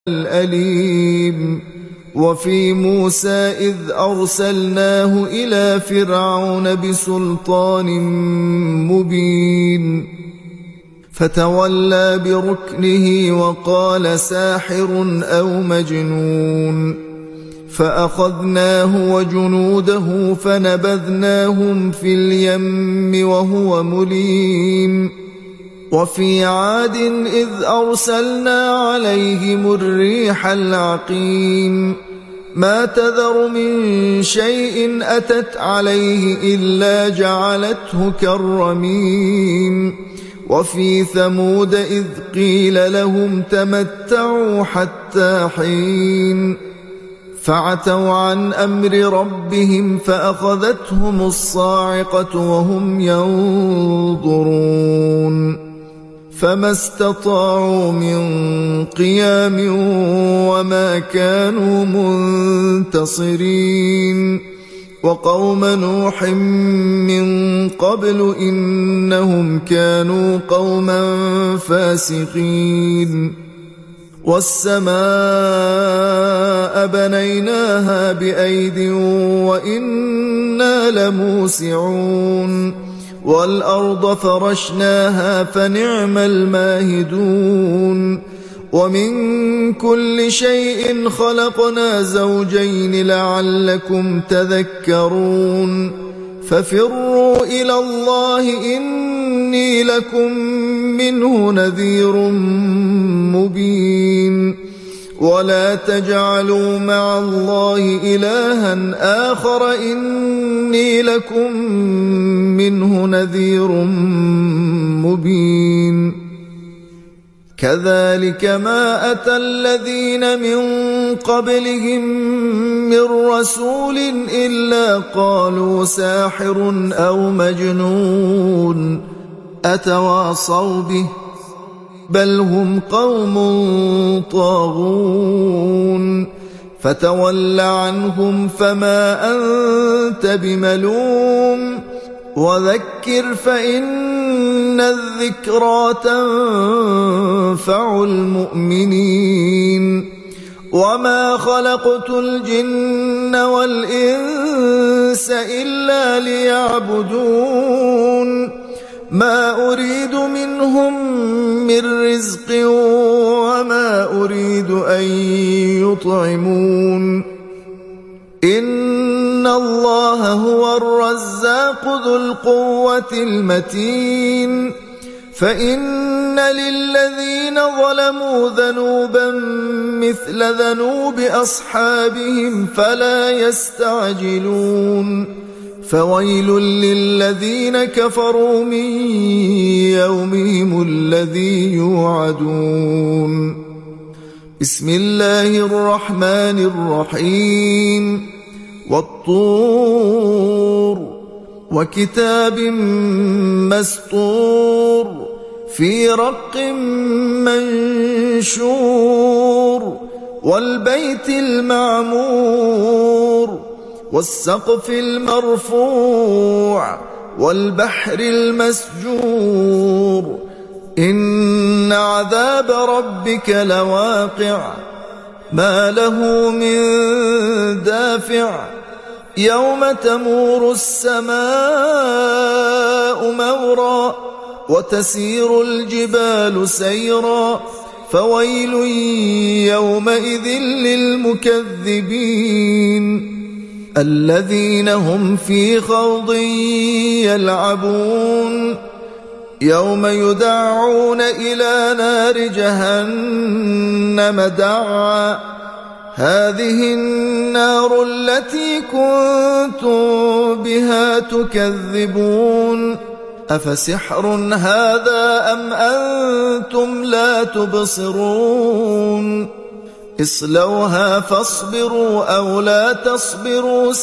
الأليم. وفي موسى إذ أرسلناه إلى فرعون بسلطان مبين فتولى بركنه وقال ساحر أو مجنون، فأخذناه وجنوده فنبذناهم في اليم وهو مليم. وفي عاد إذ أرسلنا عليهم الريح العقيم ما تذر من شيء أتت عليه إلا جعلته كالرميم. وفي ثمود إذ قيل لهم تمتعوا حتى حين فعتوا عن أمر ربهم فأخذتهم الصاعقة وهم ينظرون فما استطاعوا من قيام وما كانوا منتصرين. وقوم نوح من قبل إنهم كانوا قوما فاسقين. والسماء بنيناها بأيد وإنا لموسعون والأرض فرشناها فنعم الماهدون. ومن كل شيء خلقنا زوجين لعلكم تذكرون. ففروا إلى الله إني لكم منه نذير مبين. ولا تجعلوا مع الله إلها آخر إني لكم منه نذير مبين. كذلك ما أتى الذين من قبلهم من رسول إلا قالوا ساحر أو مجنون أتواصوا به بل هم قوم طاغون. فتول عنهم فما أنت بملوم وذكر فإن الذكرى تنفع المؤمنين. وما خلقت الجن والإنس إلا ليعبدون ما أريد منهم من رزق وما أريد أن يطعمون إن الله هو الرزاق ذو القوة المتين. فإن للذين ظلموا ذنوبا مثل ذنوب أصحابهم فلا يستعجلون. فويل للذين كفروا من يومهم الذي يوعدون. بسم الله الرحمن الرحيم. والطور وكتاب مسطور في رق منشور والبيت المعمور والسقف المرفوع والبحر المسجور إن عذاب ربك لواقع ما له من دافع يوم تمور السماء مورا وتسير الجبال سيرا فويل يومئذ للمكذبين الذين هم في خوض يلعبون يوم يدعون إلى نار جهنم دعا هذه النار التي كنتم بها تكذبون أفسحر هذا أم أنتم لا تبصرون اصلوها فاصبروا أو لا تصبروا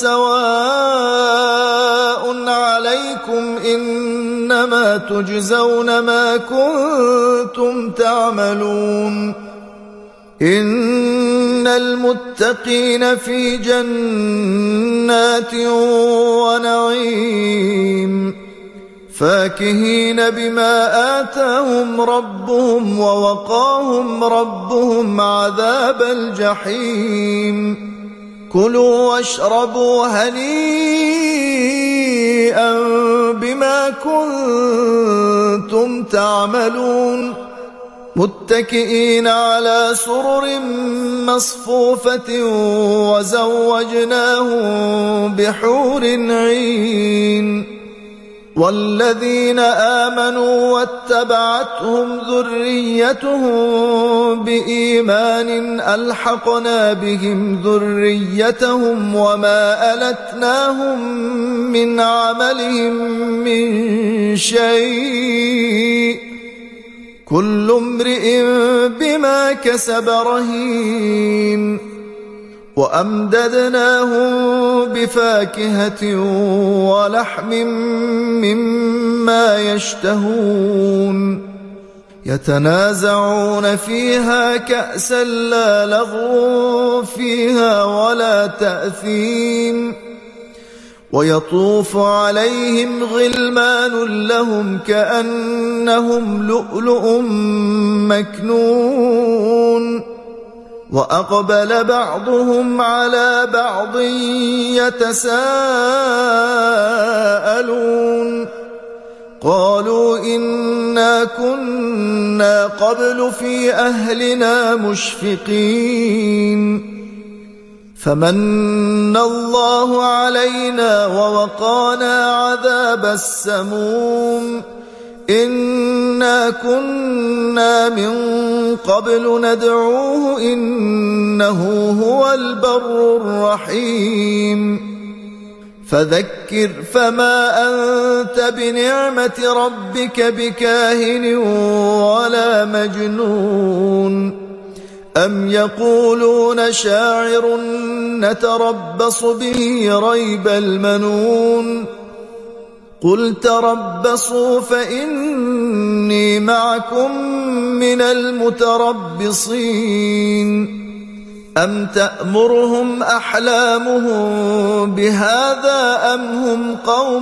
سواء عليكم إنما تجزون ما كنتم تعملون إن المتقين في جنات ونعيم فاكهين بما آتاهم ربهم ووقاهم ربهم عذاب الجحيم كلوا واشربوا هنيئا بما كنتم تعملون متكئين على سرر مصفوفة وزوجناهم بحور عين والذين آمنوا واتبعتهم ذريتهم بإيمان ألحقنا بهم ذريتهم وما ألتناهم من عملهم من شيء كل امرئ بما كسب رهين وأمددناهم بفاكهة ولحم مما يشتهون يتنازعون فيها كأسا لا لغو فيها ولا تأثيم ويطوف عليهم غلمان لهم كأنهم لؤلؤ مكنون وأقبل بعضهم على بعض يتساءلون قالوا إنا كنا قبل في أهلنا مشفقين فمن الله علينا ووقانا عذاب السموم إنا كنا من قبل ندعوه إنه هو البر الرحيم فذكر فما أنت بنعمة ربك بكاهن ولا مجنون أم يقولون شاعر نتربص به ريب المنون قل تربصوا فإني معكم من المتربصين أم تأمرهم أحلامهم بهذا أم هم قوم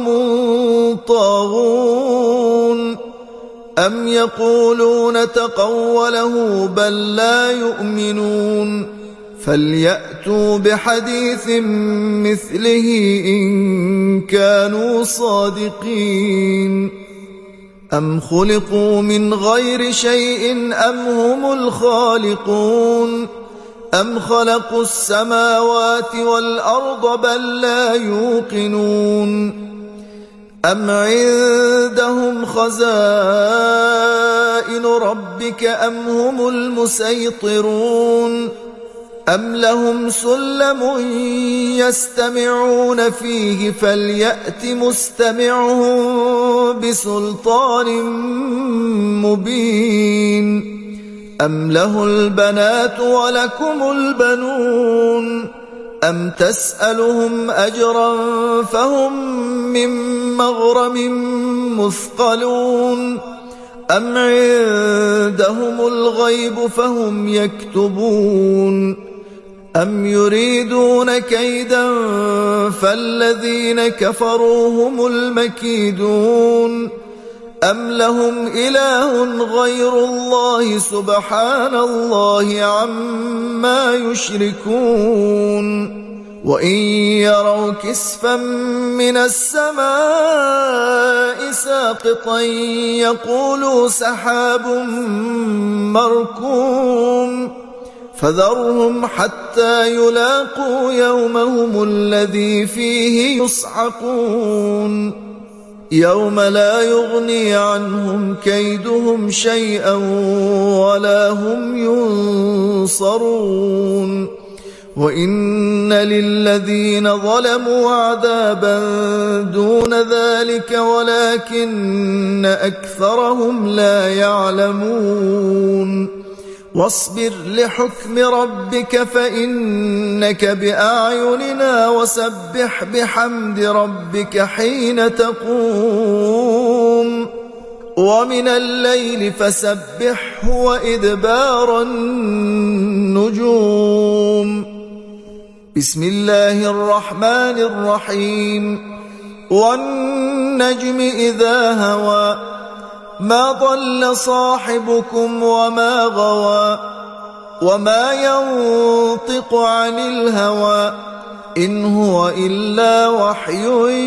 طاغون أم يقولون تقوله بل لا يؤمنون فليأتوا بحديث مثله إن كانوا صادقين أم خلقوا من غير شيء أم هم الخالقون أم خلقوا السماوات والأرض بل لا يوقنون أم عندهم خزائن ربك أم هم المسيطرون أم لهم سلم يستمعون فيه فليأت مستمعهم بسلطان مبين أم له البنات ولكم البنون أم تسألهم أجرا فهم من مغرم مثقلون أم عندهم الغيب فهم يكتبون أم يريدون كيدا فالذين كفروا هم المكيدون أم لهم إله غير الله سبحان الله عما يشركون وإن يروا كسفا من السماء ساقطا يقولوا سحاب مركوم فذرهم حتى يلاقوا يومهم الذي فيه يصعقون يوم لا يغني عنهم كيدهم شيئا ولا هم ينصرون وإن للذين ظلموا عذابا دون ذلك ولكن أكثرهم لا يعلمون واصبر لحكم ربك فإنك بأعيننا وسبح بحمد ربك حين تقوم ومن الليل فسبحه وإدبار النجوم بسم الله الرحمن الرحيم وَالنَّجْمِ إِذَا هَوَى مَا ضَلَّ صَاحِبُكُمْ وَمَا غَوَى وَمَا يَنطِقُ عَنِ الْهَوَى إِنْ هُوَ إِلَّا وَحْيٌ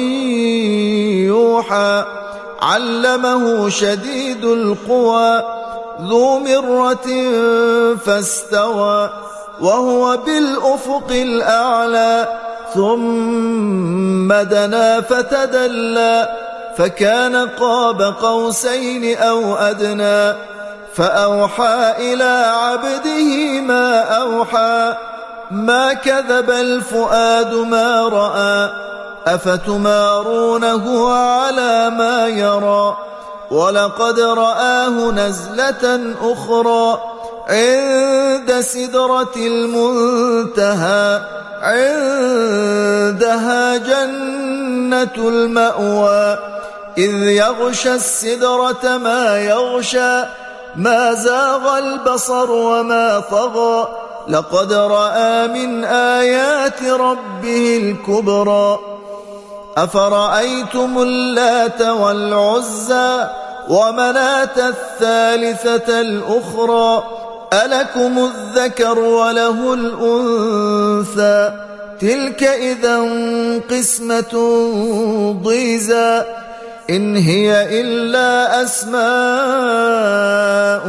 يُوحَى عَلَّمَهُ شَدِيدُ الْقُوَى ذُو مِرَّةٍ فَاسْتَوَى وَهُوَ بِالْأُفُقِ الْأَعْلَى ثُمَّ دَنَا فَتَدَلَّى فَكَانَ قَابَ قَوْسَيْنِ أَوْ أَدْنَى فَأَوْحَى إِلَى عَبْدِهِ مَا أَوْحَى ما كذب الفؤاد ما رأى أفتمارونه على ما يرى ولقد رآه نزلة أخرى عند سدرة المنتهى عندها جنة المأوى إذ يغشى السدرة ما يغشى ما زاغ البصر وما طغى لقد رأى من آيات ربه الكبرى أفرأيتم اللات والعزى ومناة الثالثة الأخرى ألكم الذكر وله الأنثى تلك إذا قسمة ضيزى إن هي إلا أسماء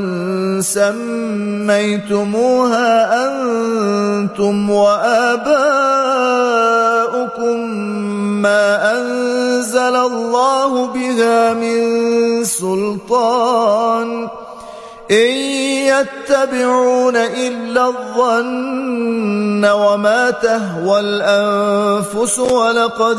سميتموها أنتم وآباؤكم ما أنزل الله بها من سلطان إن يتبعون إلا الظن وما تهوى الأنفس ولقد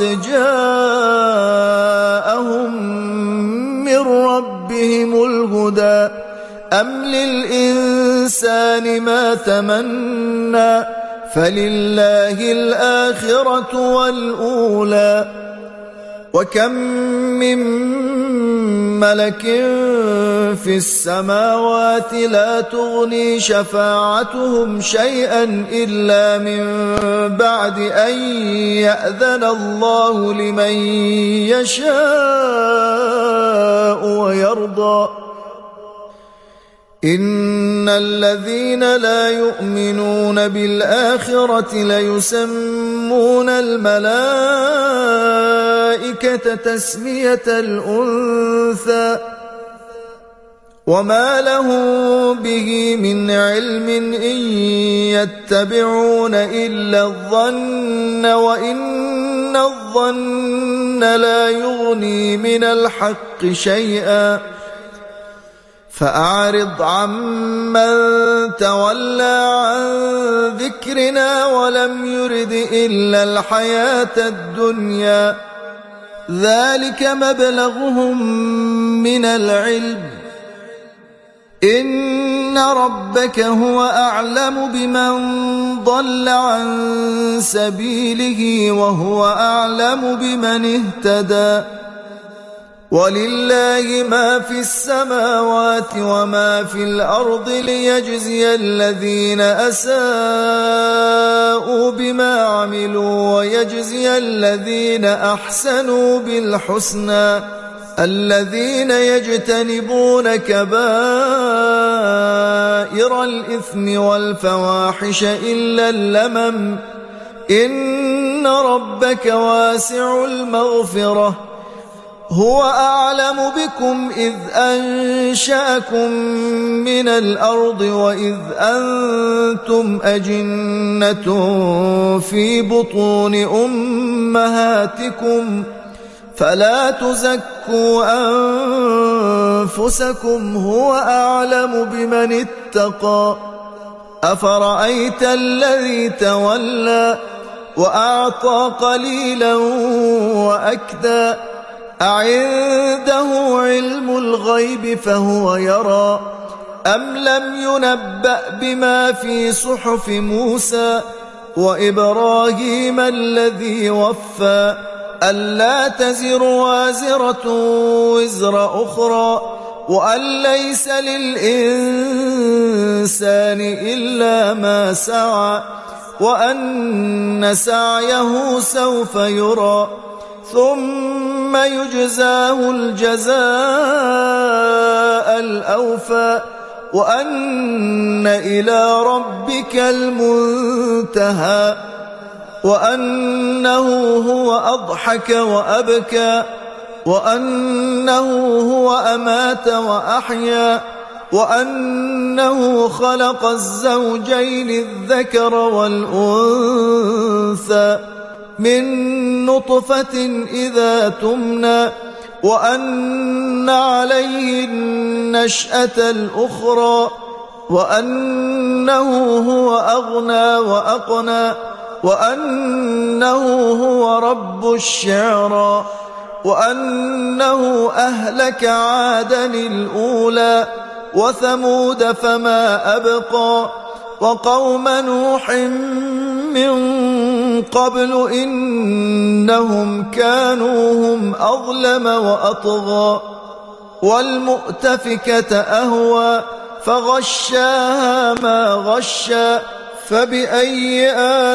جاءهم من ربهم الهدى أم للإنسان ما تمنى فلله الآخرة والأولى وكم من ملك في السماوات لا تغني شفاعتهم شيئا إلا من بعد أن يأذن الله لمن يشاء ويرضى إن الذين لا يؤمنون بالآخرة ليسمون الملائكة تسمية الأنثى وما له به من علم إن يتبعون إلا الظن وإن الظن لا يغني من الحق شيئا فأعرض عمن تولى عن ذكرنا ولم يرد إلا الحياة الدنيا ذلك مبلغهم من العلم إن ربك هو أعلم بمن ضل عن سبيله وهو أعلم بمن اهتدى ولله ما في السماوات وما في الأرض ليجزي الذين أساءوا بما عملوا ويجزي الذين أحسنوا بالحسنى الذين يجتنبون كبائر الإثم والفواحش إلا اللمم إن ربك واسع المغفرة هو أعلم بكم إذ أنشأكم من الأرض وإذ أنتم أجنة في بطون أمهاتكم فلا تزكوا أنفسكم هو أعلم بمن اتقى أفرأيت الذي تولى وأعطى قليلا وأكدى أعنده علم الغيب فهو يرى أم لم ينبأ بما في صحف موسى وإبراهيم الذي وفى ألا تزر وازرة وزر أخرى وأن ليس للإنسان إلا ما سعى وأن سعيه سوف يرى ثم يجزاه الجزاء الأوفى وأن إلى ربك المنتهى وأنه هو أضحك وأبكى وأنه هو أمات وأحيا وأنه خلق الزوجين الذكر والأنثى من نطفة إذا تمنى وأن عليه النشأة الأخرى وأنه هو أغنى وأقنى وأنه هو رب الشعرى وأنه أهلك عادا الأولى وثمود فما أبقى وقوم نوح من قبل إنهم كانوا هم أظلم وأطغى والمؤتفكة أهوى فغشاها ما غشى فبأي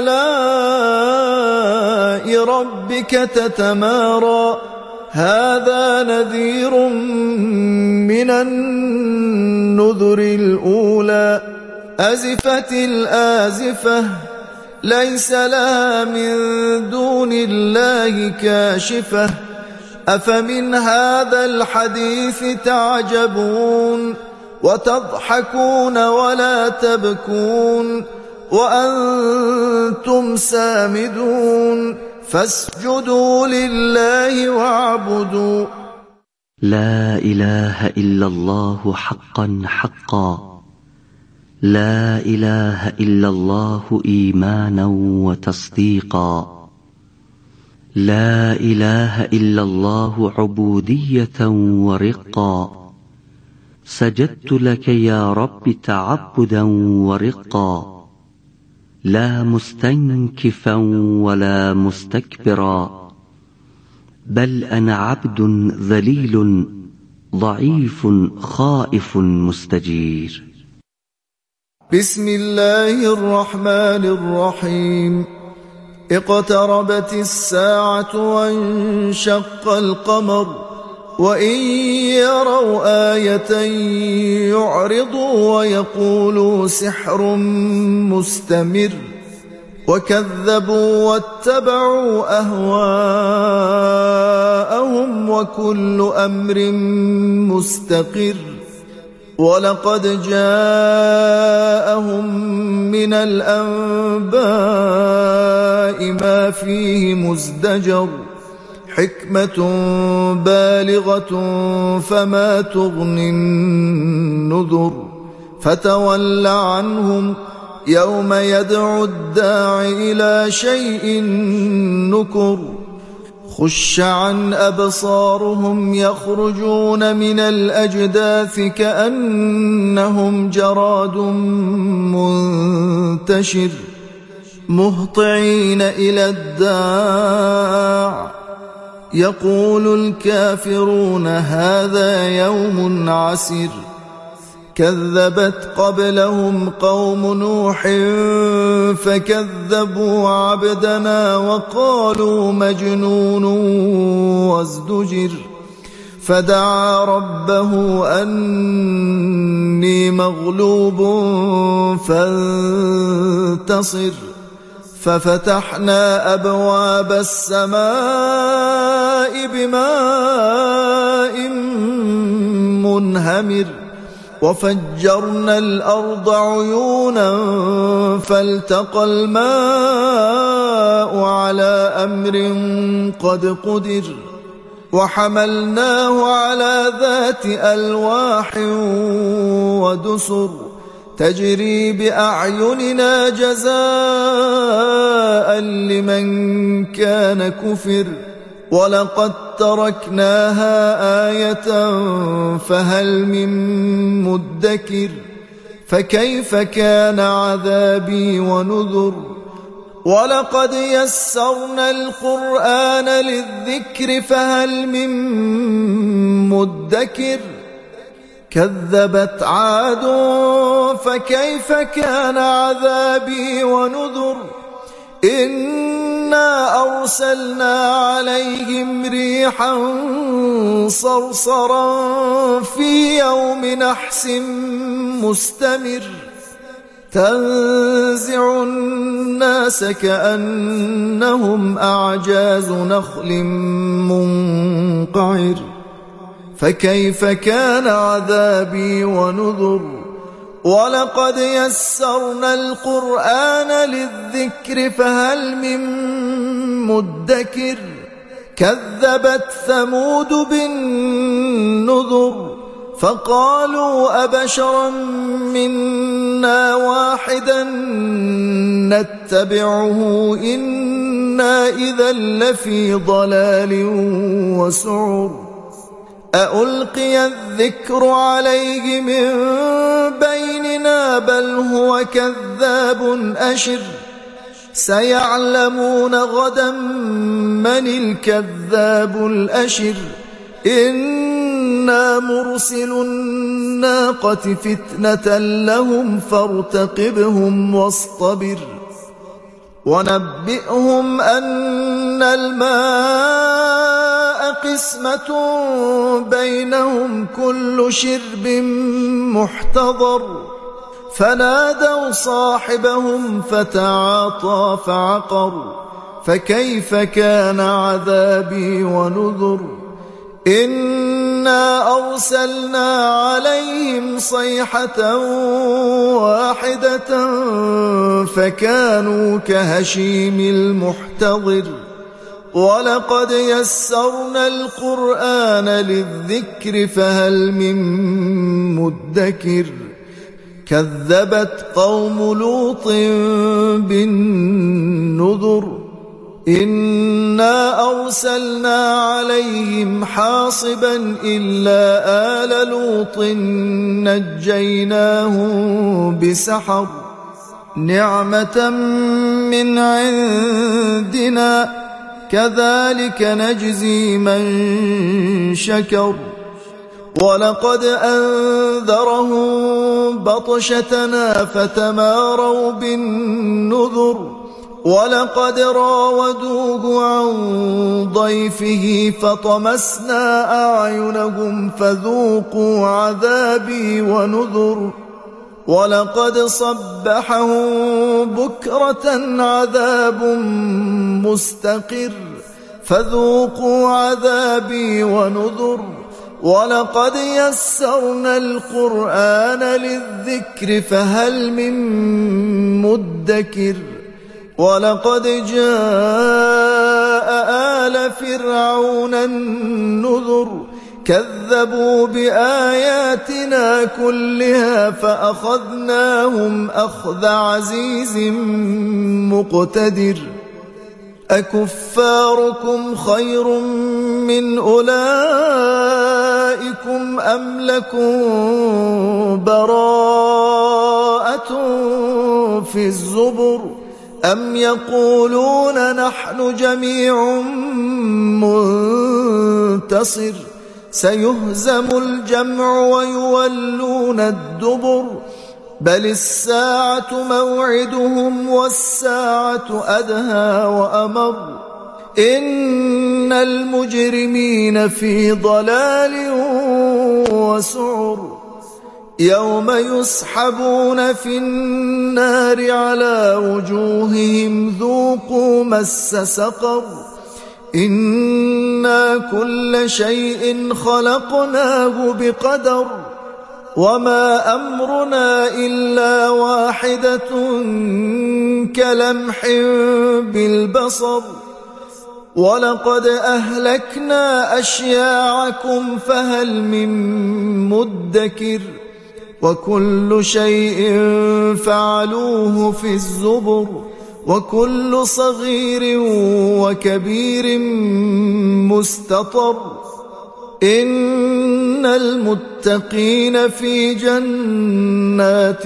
آلاء ربك تتمارى هذا نذير من النذر الأولى أزفت الآزفة ليس لها من دون الله كاشفة أفمن هذا الحديث تعجبون وتضحكون ولا تبكون وأنتم سامدون فاسجدوا لله واعبدوا. لا إله إلا الله حقا حقا، لا إله إلا الله إيمانا وتصديقا، لا إله إلا الله عبودية ورقا، سجدت لك يا رب تعبدا ورقا، لا مستنكفا ولا مستكبرا، بل أنا عبد ذليل ضعيف خائف مستجير. بسم الله الرحمن الرحيم. اقتربت الساعة وانشق القمر وإن يروا آية يعرضوا ويقولوا سحر مستمر وكذبوا واتبعوا أهواءهم وكل أمر مستقر ولقد جاءهم من الأنباء ما فيه مزدجر حكمة بالغة فما تغني النذر فتول عنهم يوم يدعو الداع إلى شيء نكر خش عن أبصارهم يخرجون من الأجداث كأنهم جراد منتشر مهطعين إلى الداع يقول الكافرون هذا يوم عسر كذبت قبلهم قوم نوح فكذبوا عبدنا وقالوا مجنون وازدجر فدعا ربه أني مغلوب فانتصر ففتحنا أبواب السماء بماء منهمر وفجرنا الأرض عيونا فالتقى الماء على أمر قد قدر وحملناه على ذات ألواح ودسر تجري بأعيننا جزاء لمن كان كفر ولقد تركناها آية فهل من مدكر فكيف كان عذابي ونذر ولقد يسرنا القرآن للذكر فهل من مدكر كذبت عاد فكيف كان عذابي ونذر إن إنا أرسلنا عليهم ريحا صرصرا في يوم نحس مستمر تنزع الناس كأنهم أعجاز نخل منقعر فكيف كان عذابي ونذر ولقد يسرنا القرآن للذكر فهل من مدكر كذبت ثمود بالنذر فقالوا أبشرا منا واحدا نتبعه إنا إذا لفي ضلال وسعر أألقي الذكر عليه من بيننا بل هو كذاب أشر سيعلمون غدا من الكذاب الأشر إنا مرسل الناقة فتنة لهم فارتقبهم واصطبر ونبئهم أن الماء قسمة بينهم كل شرب محتضر فنادوا صاحبهم فتعاطى فعقر فكيف كان عذابي ونذر إنا أرسلنا عليهم صيحة واحدة فكانوا كهشيم المحتضر ولقد يسرنا القرآن للذكر فهل من مدكر كذبت قوم لوط بالنذر إنا أرسلنا عليهم حاصبا إلا آل لوط نجيناهم بسحر نعمة من عندنا كذلك نجزي من شكر ولقد أنذرهم بطشتنا فتماروا بالنذر ولقد راودوه عن ضيفه فطمسنا أعينهم فذوقوا عذابي ونذر ولقد صبحهم بكرة عذاب مستقر فذوقوا عذابي ونذر ولقد يسرنا القرآن للذكر فهل من مدكر ولقد جاء آل فرعون النذر كذبوا بآياتنا كلها فأخذناهم أخذ عزيز مقتدر أكفاركم خير من أولئكم أم لكم براءة في الزبر أم يقولون نحن جميع منتصر سيهزم الجمع ويولون الدبر بل الساعة موعدهم والساعة أدهى وأمر إن المجرمين في ضلال وسعر يوم يسحبون في النار على وجوههم ذوقوا مس سقر إنا كل شيء خلقناه بقدر وما أمرنا إلا واحدة كلمح بالبصر ولقد أهلكنا أشياعكم فهل من مدكر وكل شيء فعلوه في الزبر وكل صغير وكبير مستطر إن المتقين في جنات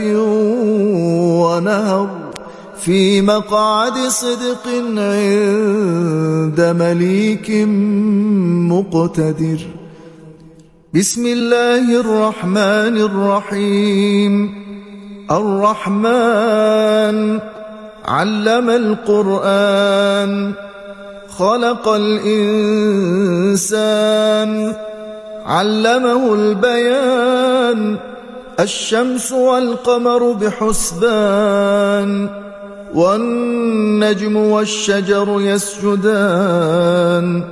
ونهر في مقعد صدق عند مليك مقتدر بسم الله الرحمن الرحيم الرحمن علم القرآن خلق الإنسان علمه البيان الشمس والقمر بحسبان والنجم والشجر يسجدان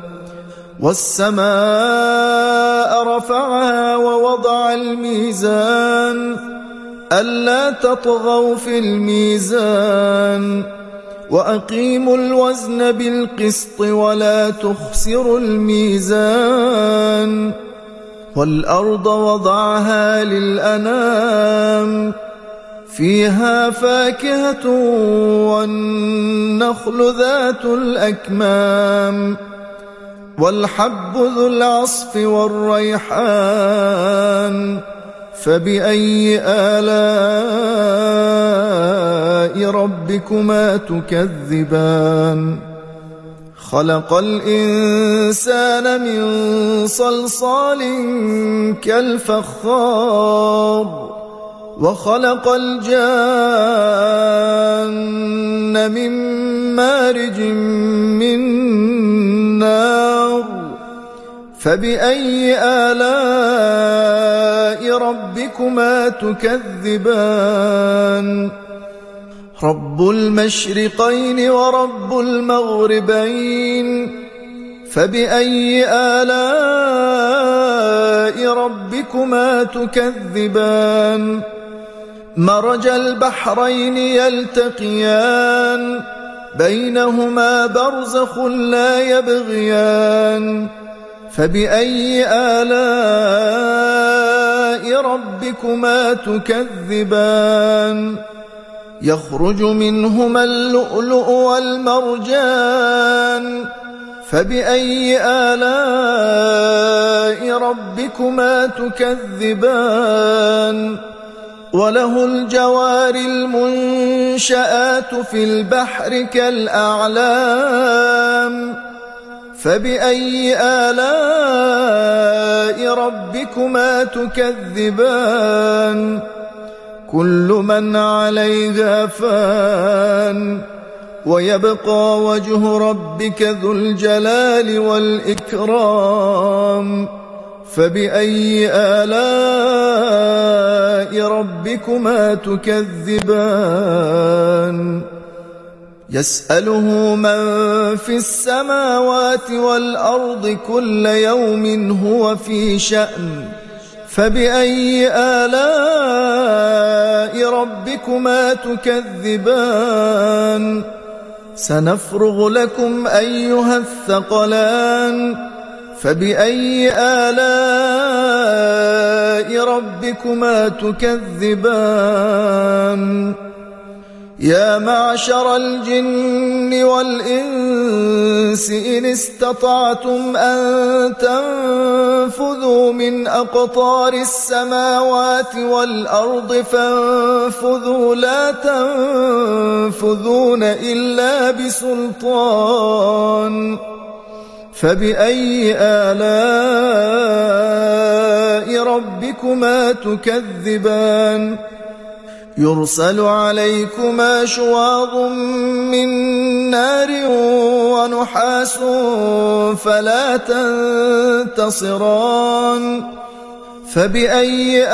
والسماء رفعها ووضع الميزان ألا تطغوا في الميزان وأقيموا الوزن بالقسط ولا تخسروا الميزان والأرض وضعها للأنام فيها فاكهة والنخل ذات الأكمام والحب ذو العصف والريحان فبأي آلاء ربكما تكذبان خلق الإنسان من صلصال كالفخار وخلق الجان من مارج من نار فبأي آلاء ربكما تكذبان رب المشرقين ورب المغربين فبأي آلاء ربكما تكذبان مرج البحرين يلتقيان بينهما برزخ لا يبغيان فبأي آلاء ربكما تكذبان يخرج منهما اللؤلؤ والمرجان فبأي آلاء ربكما تكذبان وله الجوار المنشآت في البحر كالأعلام فبأي آلاء ربكما تكذبان كل من عليها فان ويبقى وجه ربك ذو الجلال والإكرام فبأي آلاء ربكما تكذبان يسأله من في السماوات والأرض كل يوم هو في شأن فبأي آلاء ربكما تكذبان سنفرغ لكم أيها الثقلان فبأي آلاء ربكما تكذبان يا معشر الجن والإنس إن استطعتم أن تنفذوا من أقطار السماوات والأرض فانفذوا لا تنفذون إلا بسلطان فبأي آلاء ربكما تكذبان يرسل عليكما شواظ من نار ونحاس فلا تنتصران فبأي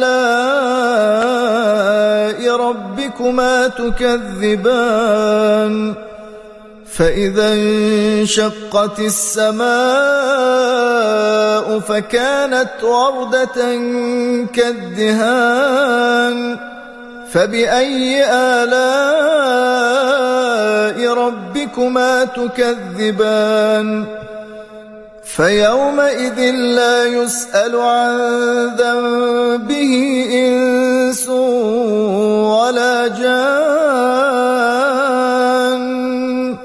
آلاء ربكما تكذبان فإذا انشقت السماء فكانت وردة كالدهان فبأي آلاء ربكما تكذبان فيومئذ لا يسأل عن ذنبه إنس ولا جان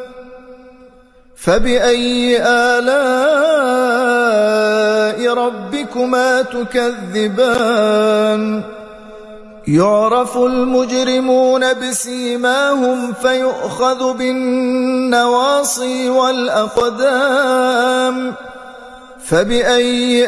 فبأي آلاء ربكما تكذبان يعرف المجرمون بسيماهم فيؤخذ بالنواصي والأقدام فبأي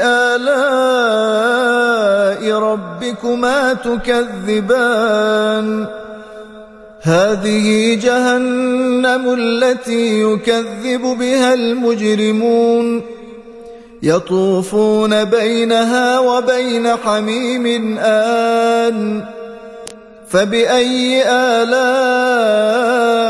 آلاء ربكما تكذبان هذه جهنم التي يكذب بها المجرمون يطوفون بينها وبين حميم آن فبأي آلاء